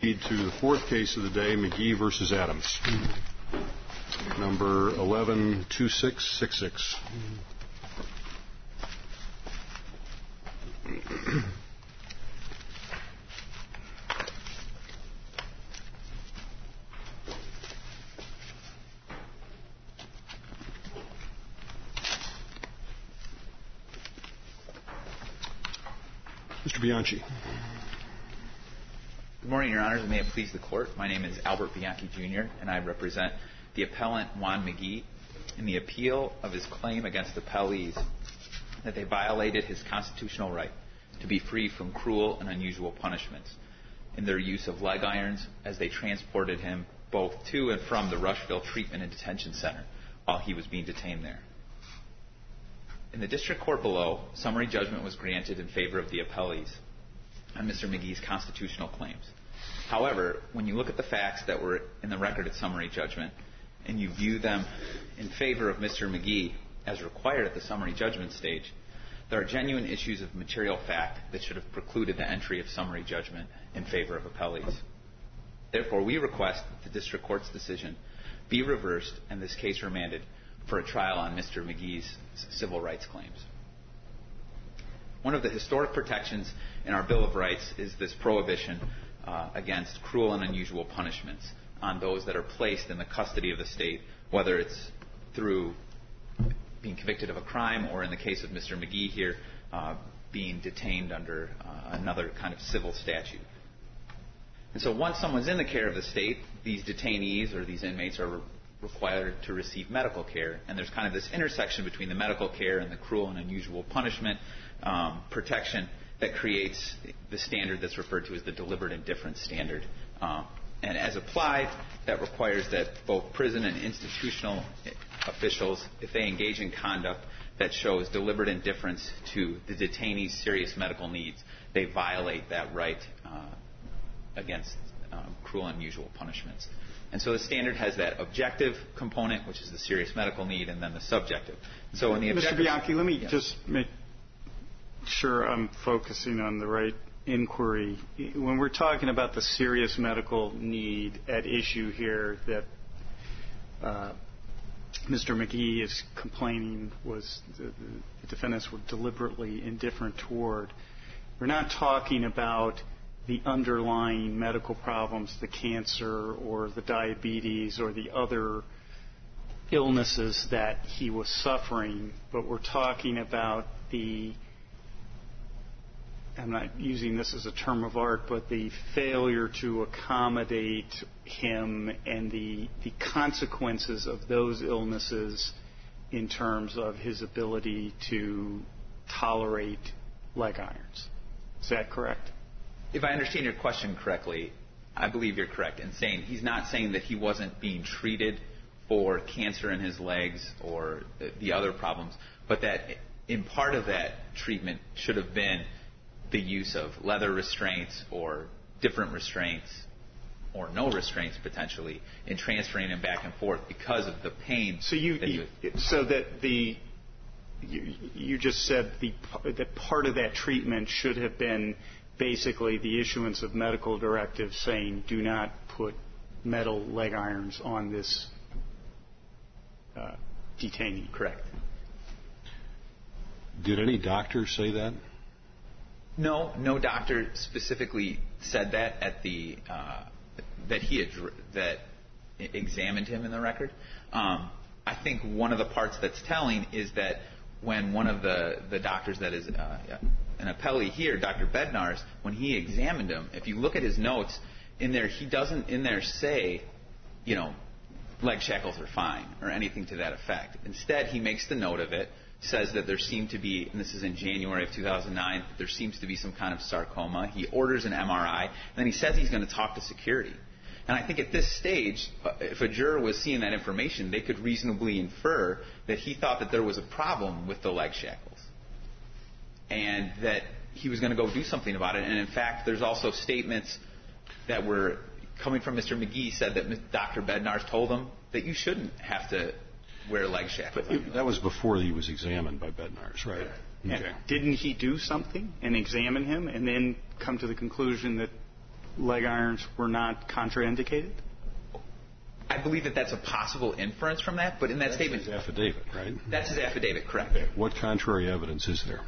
Lead to the fourth case of the day, McGee v. Adams, number 112666. Mr. Bianchi. Good morning, Your Honors, and may it please the Court. My name is Albert Bianchi, Jr., and I represent the appellant Juan McGee in the appeal of his claim against the appellees that they violated his constitutional right to be free from cruel and unusual punishments in their use of leg irons as they transported him both to and from the Rushville Treatment and Detention Center while he was being detained there. In the district court below, summary judgment was granted in favor of the appellees on Mr. McGee's constitutional claims. However, when you look at the facts that were in the record at summary judgment and you view them in favor of Mr. McGee as required at the summary judgment stage, there are genuine issues of material fact that should have precluded the entry of summary judgment in favor of appellees. Therefore, we request that the district court's decision be reversed and this case remanded for a trial on Mr. McGee's civil rights claims. One of the historic protections in our Bill of Rights is this prohibition against cruel and unusual punishments on those that are placed in the custody of the state, whether it's through being convicted of a crime or, in the case of Mr. McGee here, being detained under another kind of civil statute. And so once someone's in the care of the state, these detainees or these inmates are required to receive medical care, and there's kind of this intersection between the medical care and the cruel and unusual punishment protection that creates the standard that's referred to as the deliberate indifference standard. And as applied, that requires that both prison and institutional officials, if they engage in conduct that shows deliberate indifference to the detainee's serious medical needs, they violate that right against cruel and unusual punishments. And so the standard has that objective component, which is the serious medical need, and then the subjective. So in the Mr. Bianchi, let me just make sure I'm focusing on the right inquiry. When we're talking about the serious medical need at issue here that Mr. McGee is complaining was the defendants were deliberately indifferent toward, we're not talking about the underlying medical problems, the cancer or the diabetes or the other illnesses that he was suffering, but we're talking about the, I'm not using this as a term of art, but the failure to accommodate him and the consequences of those illnesses in terms of his ability to tolerate leg irons. Is that correct? If I understand your question correctly, I believe you're correct in saying he's not saying that he wasn't being treated for cancer in his legs or the other problems, but that in part of that treatment should have been the use of leather restraints or different restraints or no restraints potentially in transferring him back and forth because of the pain. So you just said that part of that treatment should have been basically the issuance of medical directives saying do not put metal leg irons on this detainee. Correct. Did any doctor say that? No doctor specifically said that at the that examined him in the record. I think one of the parts that's telling is that when one of the doctors that is an appellee here, Dr. Bednarz, when he examined him, if you look at his notes in there, he doesn't in there say, leg shackles are fine or anything to that effect. Instead, he makes the note of it, says that there seemed to be, and this is in January of 2009, there seems to be some kind of sarcoma. He orders an MRI, and then he says he's going to talk to security. And I think at this stage, if a juror was seeing that information, they could reasonably infer that he thought that there was a problem with the leg shackles and that he was going to go do something about it. And in fact, there's also statements that were coming from Mr. McGee said that Dr. Bednarz told him that you shouldn't have to wear leg shackles. But that was before he was examined by Bednarz, right? Okay. Didn't he do something and examine him and then come to the conclusion that leg irons were not contraindicated? I believe that that's a possible inference from that, but in that statement... That's his affidavit, right? That's his affidavit, correct. What contrary evidence is there?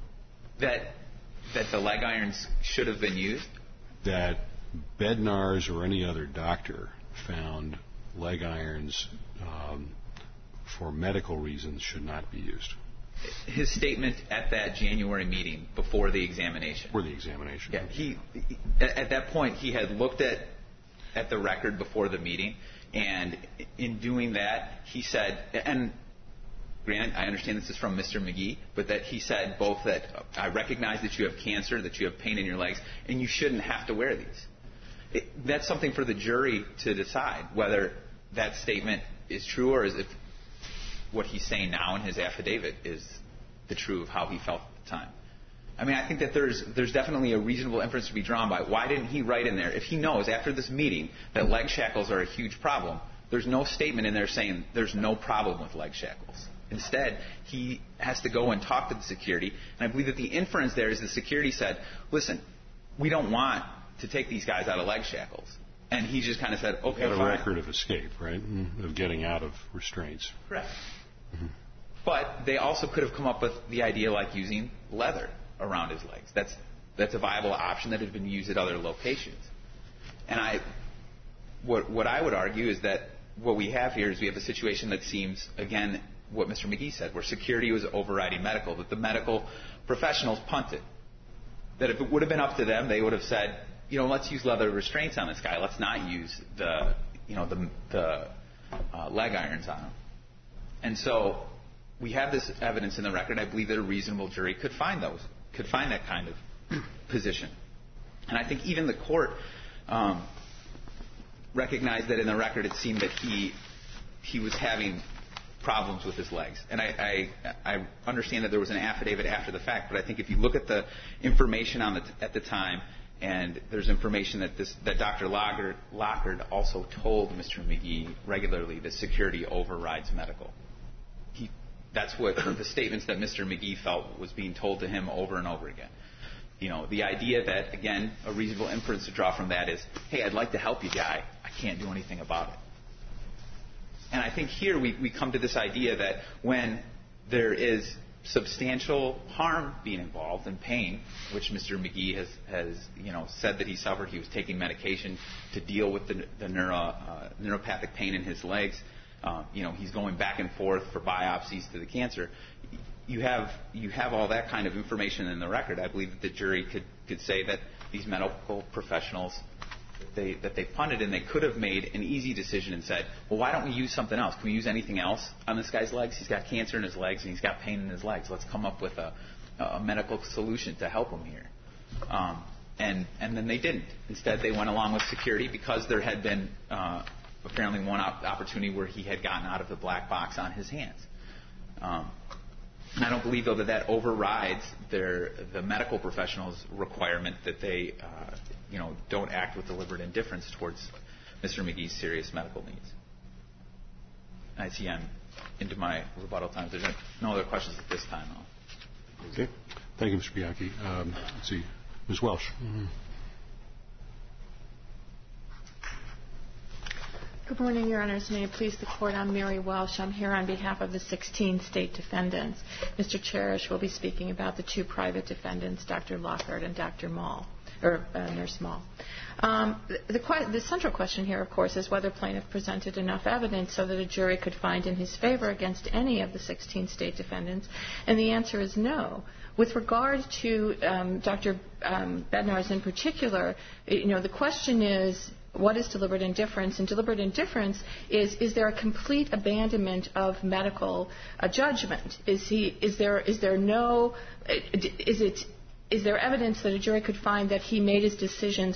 That the leg irons should have been used? That Bednarz or any other doctor found leg irons for medical reasons should not be used. His statement at that January meeting before the examination. Before the examination. Yeah, at that point, he had looked at the record before the meeting, and in doing that, he said, and granted, I understand this is from Mr. McGee, but that he said both that I recognize that you have cancer, that you have pain in your legs, and you shouldn't have to wear these. That's something for the jury to decide, whether that statement is true or is if what he's saying now in his affidavit is the true of how he felt at the time. I mean, I think that there's definitely a reasonable inference to be drawn by why didn't he write in there, if he knows after this meeting that leg shackles are a huge problem, there's no statement in there saying there's no problem with leg shackles. Instead, he has to go and talk to the security, and I believe that the inference there is the security said, listen, we don't want to take these guys out of leg shackles. And he just kind of said, okay, fine. He had a record of escape, right, of getting out of restraints. Correct. Mm-hmm. But they also could have come up with the idea like using leather around his legs. That's a viable option that had been used at other locations. And what I would argue is that what we have here is we have a situation that seems, again, what Mr. McGee said, where security was overriding medical, that the medical professionals punted. That if it would have been up to them, they would have said, let's use leather restraints on this guy. Let's not use the leg irons on him. And so we have this evidence in the record. I believe that a reasonable jury could find that kind of position. And I think even the court recognized that in the record it seemed that he was having problems with his legs. And I understand that there was an affidavit after the fact, but I think if you look at the information at the time, and there's information that Dr. Lockard also told Mr. McGee regularly that security overrides medical. That's what the statements that Mr. McGee felt was being told to him over and over again. The idea that, again, a reasonable inference to draw from that is, hey, I'd like to help you, guy. I can't do anything about it. And I think here we come to this idea that when there is substantial harm being involved and pain, which Mr. McGee has said that he suffered. He was taking medication to deal with the neuropathic pain in his legs. He's going back and forth for biopsies to the cancer. You have all that kind of information in the record. I believe that the jury could say that these medical professionals that they punted, and they could have made an easy decision and said, well, why don't we use something else? Can we use anything else on this guy's legs? He's got cancer in his legs and he's got pain in his legs. Let's come up with a medical solution to help him here. And then they didn't. Instead, they went along with security because there had been apparently one opportunity where he had gotten out of the black box on his hands. And I don't believe, though, that overrides the medical professionals' requirement that they don't act with deliberate indifference towards Mr. McGee's serious medical needs. I see I'm into my rebuttal time. There's no other questions at this time, though. Okay. Thank you, Mr. Bianchi. Let's see. Ms. Welsh. Mm-hmm. Good morning, Your Honors. May it please the Court, I'm Mary Welsh. I'm here on behalf of the 16 state defendants. Mr. Cherish will be speaking about the two private defendants, Dr. Lockhart and Dr. Mall, or Nurse Mall. The central question here, of course, is whether plaintiff presented enough evidence so that a jury could find in his favor against any of the 16 state defendants, and the answer is no. With regard to Dr. Bednarz in particular, the question is, what is deliberate indifference? And deliberate indifference is there a complete abandonment of medical judgment? Is there evidence that a jury could find that he made his decision,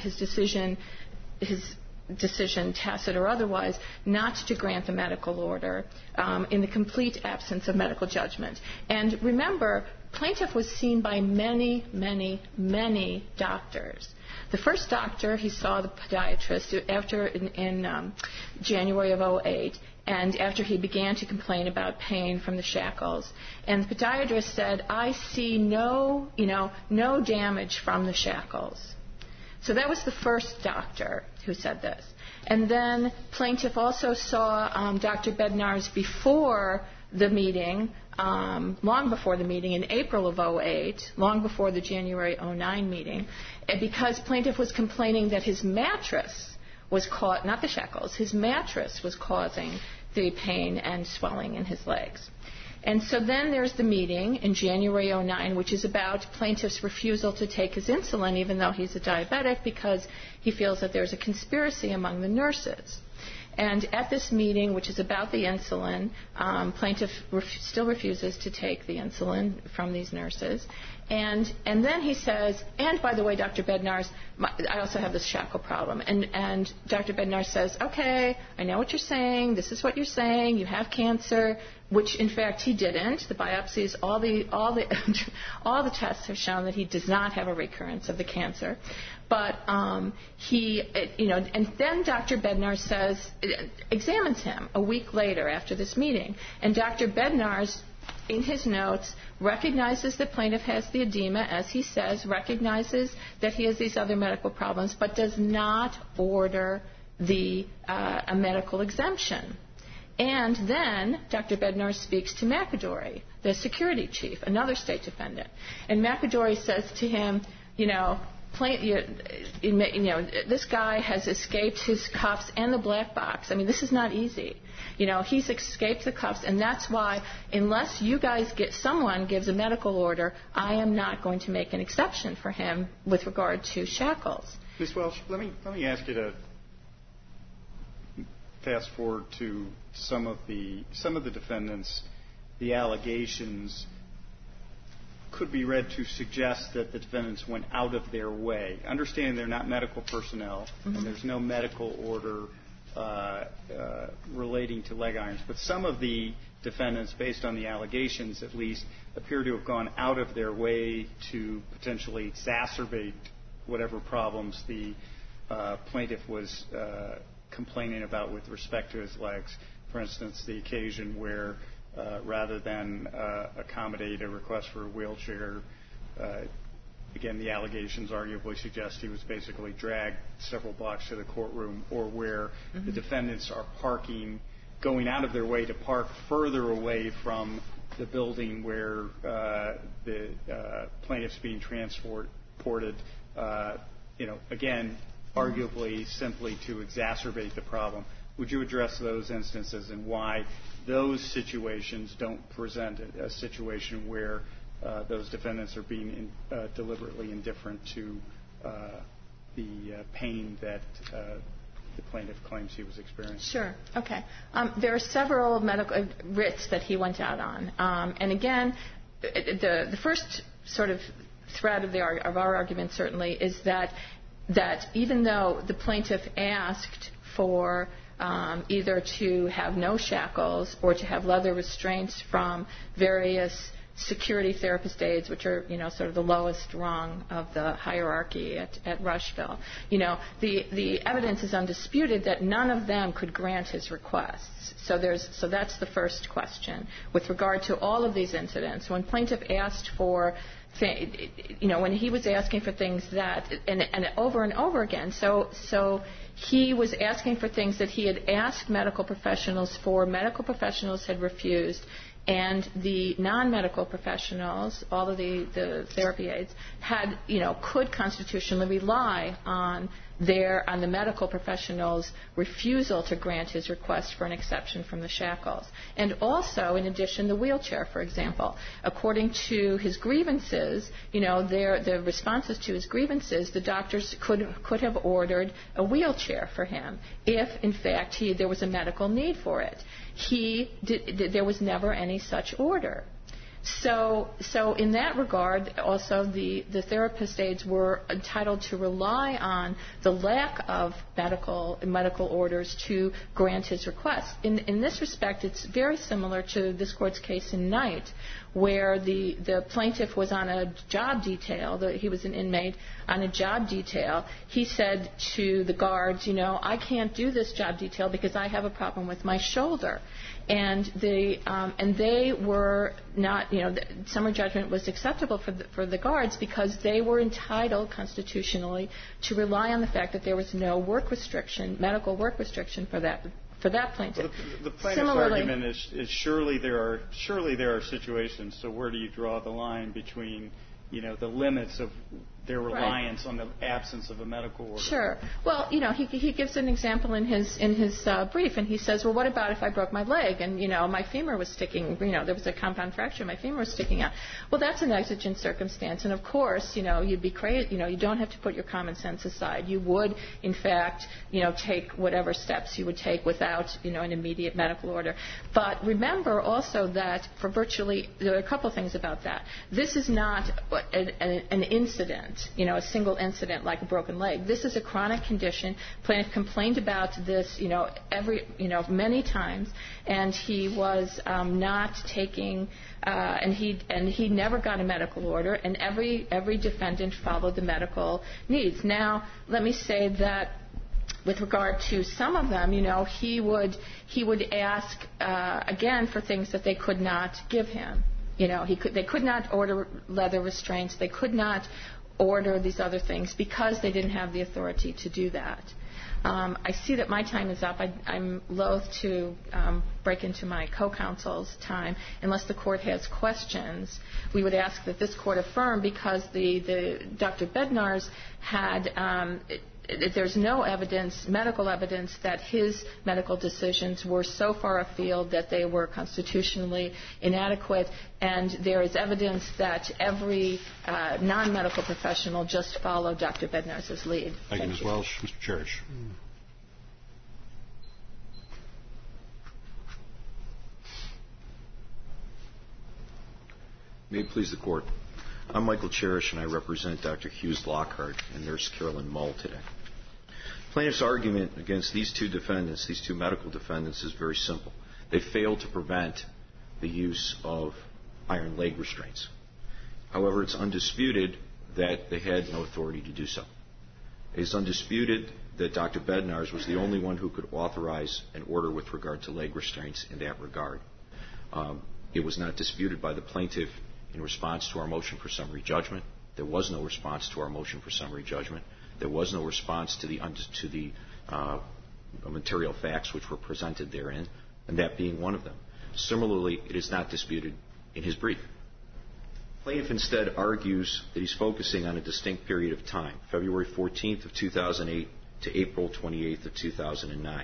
tacit or otherwise, not to grant the medical order in the complete absence of medical judgment? And remember, plaintiff was seen by many, many, many doctors. The first doctor, he saw the podiatrist in January of 2008, and after he began to complain about pain from the shackles. And the podiatrist said, I see no damage from the shackles. So that was the first doctor who said this. And then plaintiff also saw Dr. Bednarz before the meeting, long before the meeting in April of 2008, long before the January 2009 meeting, because plaintiff was complaining that his mattress was not the shackles, his mattress was causing the pain and swelling in his legs. And so then there's the meeting in January 2009, which is about plaintiff's refusal to take his insulin, even though he's a diabetic, because he feels that there's a conspiracy among the nurses. And at this meeting, which is about the insulin, plaintiff still refuses to take the insulin from these nurses. And then he says, and by the way, Dr. Bednarz, I also have this shackle problem. And Dr. Bednarz says, okay, I know what you're saying. This is what you're saying. You have cancer, which in fact he didn't. The biopsies, all the tests have shown that he does not have a recurrence of the cancer. But and then Dr. Bednarz examines him a week later after this meeting. And Dr. Bednarz, in his notes, recognizes that plaintiff has the edema, as he says, recognizes that he has these other medical problems, but does not order a medical exemption. And then Dr. Bednarz speaks to McAdory, the security chief, another state defendant. And McAdory says to him, this guy has escaped his cuffs and the black box. I mean, this is not easy. He's escaped the cuffs, and that's why, unless you guys someone gives a medical order, I am not going to make an exception for him with regard to shackles. Ms. Welch, let me ask you to fast forward to some of the defendants. The allegations could be read to suggest that the defendants went out of their way. Understanding they're not medical personnel, and there's no medical order relating to leg irons. But some of the defendants, based on the allegations at least, appear to have gone out of their way to potentially exacerbate whatever problems the plaintiff was complaining about with respect to his legs. For instance, the occasion where rather than accommodate a request for a wheelchair, again, the allegations arguably suggest he was basically dragged several blocks to the courtroom, or where the defendants are going out of their way to park further away from the building where the plaintiff's being transported, again, arguably simply to exacerbate the problem. Would you address those instances and why those situations don't present a situation where those defendants are being deliberately indifferent to the pain that the plaintiff claims he was experiencing? Sure. Okay. There are several medical writs that he went out on. And again, the first sort of thread of our argument certainly is that even though the plaintiff asked for either to have no shackles or to have leather restraints from various security therapist aides, which are, sort of the lowest rung of the hierarchy at Rushville. The evidence is undisputed that none of them could grant his requests. So that's the first question. With regard to all of these incidents, when plaintiff asked for when he was asking for things that, and over and over again, so he was asking for things that he had asked medical professionals for, medical professionals had refused, and the non-medical professionals, all of the therapy aides, could constitutionally rely on the medical professionals' refusal to grant his request for an exception from the shackles. And also, in addition, the wheelchair, for example. According to his grievances, the responses to his grievances, the doctors could have ordered a wheelchair for him if, in fact, there was a medical need for it. There was never any such order. So in that regard, also the therapist aides were entitled to rely on the lack of medical orders to grant his request. In this respect, it's very similar to this court's case in Knight, where the plaintiff was on a job detail. He was an inmate on a job detail. He said to the guards, I can't do this job detail because I have a problem with my shoulder. And they were not, summary judgment was acceptable for the guards because they were entitled constitutionally to rely on the fact that there was no work restriction, medical work restriction for that plaintiff. Well, the plaintiff's argument is surely there are situations. So where do you draw the line between the limits of their reliance on the absence of a medical order? Sure. Well, he gives an example in his brief, and he says, well, what about if I broke my leg and my femur was sticking? There was a compound fracture, my femur was sticking out. Well, that's an exigent circumstance, and of course, you'd be crazy. You don't have to put your common sense aside. You would, in fact, take whatever steps you would take without an immediate medical order. But remember also that for virtually, there are a couple things about that. This is not an incident. A single incident like a broken leg. This is a chronic condition. Plaintiff complained about this, many times, and he was not taking, and he never got a medical order, and every defendant followed the medical needs. Now, let me say that with regard to some of them, he would ask again for things that they could not give him. They could not order leather restraints. They could not order these other things because they didn't have the authority to do that. I see that my time is up. I'm loath to break into my co-counsel's time unless the court has questions. We would ask that this court affirm because the Dr. Bednar's had there's no evidence, medical evidence, that his medical decisions were so far afield that they were constitutionally inadequate, and there is evidence that every non-medical professional just followed Dr. Bednar's lead. Thank you, Ms. Welsh. Mr. Cherish. May it please the Court. I'm Michael Cherish, and I represent Dr. Hughes Lockhart and Nurse Carolyn Mull today. Plaintiff's argument against these two defendants, these two medical defendants, is very simple. They failed to prevent the use of iron leg restraints. However, it's undisputed that they had no authority to do so. It is undisputed that Dr. Bednar's was the only one who could authorize an order with regard to leg restraints in that regard. It was not disputed by the plaintiff in response to our motion for summary judgment. There was no response to our motion for summary judgment. There was no response to the material facts which were presented therein, and that being one of them. Similarly, it is not disputed in his brief. Plaintiff instead argues that he's focusing on a distinct period of time, February 14th of 2008 to April 28th of 2009.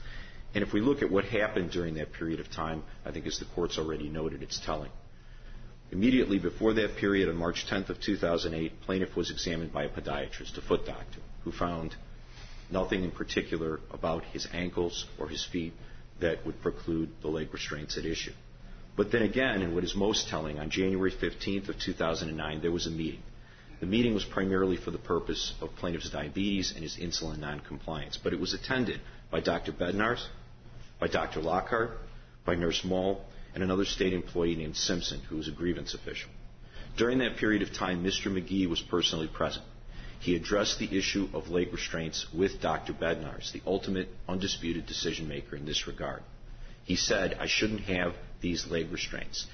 And if we look at what happened during that period of time, I think as the Court's already noted, it's telling. Immediately before that period, on March 10th of 2008, plaintiff was examined by a podiatrist, a foot doctor, who found nothing in particular about his ankles or his feet that would preclude the leg restraints at issue. But then again, and what is most telling, on January 15th of 2009, there was a meeting. The meeting was primarily for the purpose of plaintiff's diabetes and his insulin noncompliance, but it was attended by Dr. Bednar's, by Dr. Lockhart, by Nurse Mull, and another state employee named Simpson, who was a grievance official. During that period of time, Mr. McGee was personally present. He addressed the issue of leg restraints with Dr. Bednar's, the ultimate undisputed decision maker in this regard. He said, I shouldn't have these leg restraints.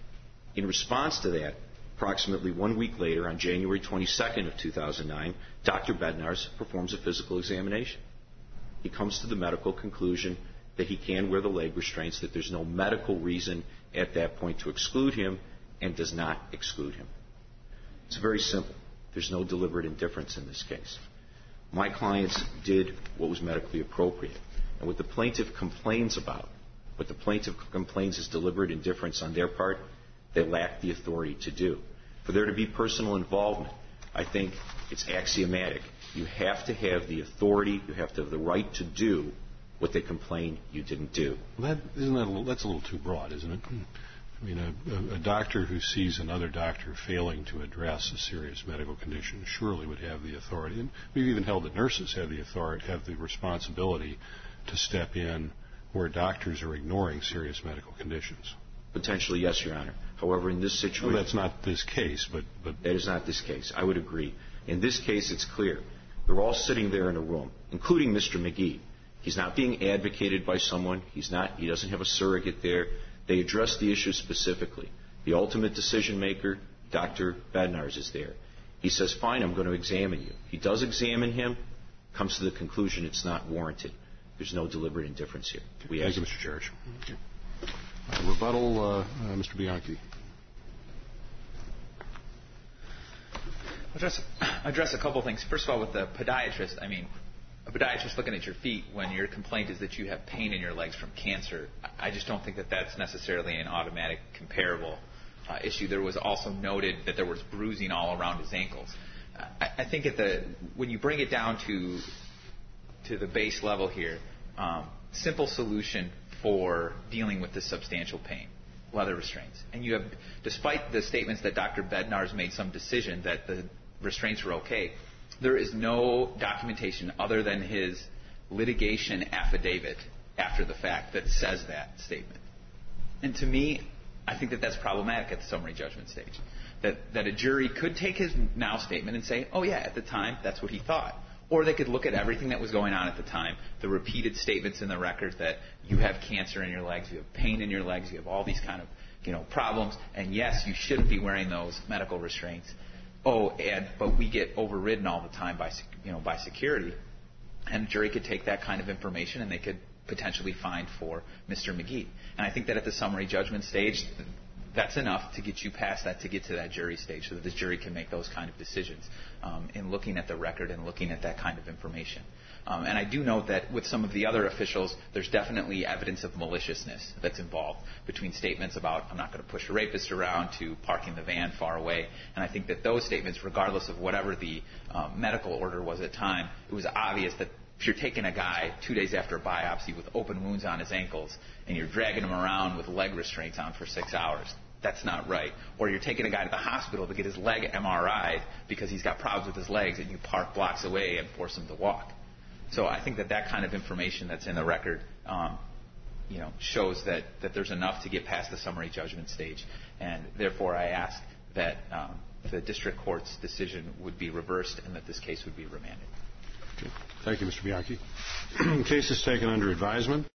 In response to that, approximately 1 week later, on January 22nd of 2009, Dr. Bednar's performs a physical examination. He comes to the medical conclusion that he can wear the leg restraints, that there's no medical reason at that point to exclude him, and does not exclude him. It's very simple. There's no deliberate indifference in this case. My clients did what was medically appropriate. And what the plaintiff complains about, what the plaintiff complains is deliberate indifference on their part, they lack the authority to do. For there to be personal involvement, I think it's axiomatic. You have to have the authority, you have to have the right to do what they complain you didn't do. Well, that's a little too broad, isn't it? I mean, a doctor who sees another doctor failing to address a serious medical condition surely would have the authority. And we've even held that nurses have the authority, have the responsibility to step in where doctors are ignoring serious medical conditions. Potentially, yes, Your Honor. However, in this situation... Well, that's not this case, but... That is not this case. I would agree. In this case, it's clear. They're all sitting there in a room, including Mr. McGee. He's not being advocated by someone. He doesn't have a surrogate there. They address the issue specifically. The ultimate decision maker, Dr. Bednarz, is there. He says, fine, I'm going to examine you. He does examine him, comes to the conclusion it's not warranted. There's no deliberate indifference here. Thank you, Mr. Cherish. Rebuttal, Mr. Bianchi. Address a couple things. First of all, with the podiatrist, a podiatrist looking at your feet when your complaint is that you have pain in your legs from cancer, I just don't think that that's necessarily an automatic comparable issue. There was also noted that there was bruising all around his ankles. I think when you bring it down to the base level here, simple solution for dealing with this substantial pain, leather restraints. And you have, despite the statements that Dr. Bednarz made some decision that the restraints were okay, there is no documentation other than his litigation affidavit after the fact that says that statement. And to me, I think that that's problematic at the summary judgment stage. That a jury could take his now statement and say, oh yeah, at the time, that's what he thought. Or they could look at everything that was going on at the time, the repeated statements in the record that you have cancer in your legs, you have pain in your legs, you have all these kind of problems, and yes, you shouldn't be wearing those medical restraints. But we get overridden all the time by security, and a jury could take that kind of information and they could potentially fine for Mr. McGee. And I think that at the summary judgment stage, that's enough to get you past that, to get to that jury stage, so that the jury can make those kind of decisions in looking at the record and looking at that kind of information. And I do note that with some of the other officials, there's definitely evidence of maliciousness that's involved between statements about, I'm not going to push a rapist around, to parking the van far away. And I think that those statements, regardless of whatever the medical order was at the time, it was obvious that if you're taking a guy 2 days after a biopsy with open wounds on his ankles and you're dragging him around with leg restraints on for 6 hours, that's not right. Or you're taking a guy to the hospital to get his leg MRI'd because he's got problems with his legs, and you park blocks away and force him to walk. So I think that kind of information that's in the record shows that there's enough to get past the summary judgment stage. And therefore I ask that the district court's decision would be reversed and that this case would be remanded. Okay. Thank you, Mr. Bianchi. The case is taken under advisement.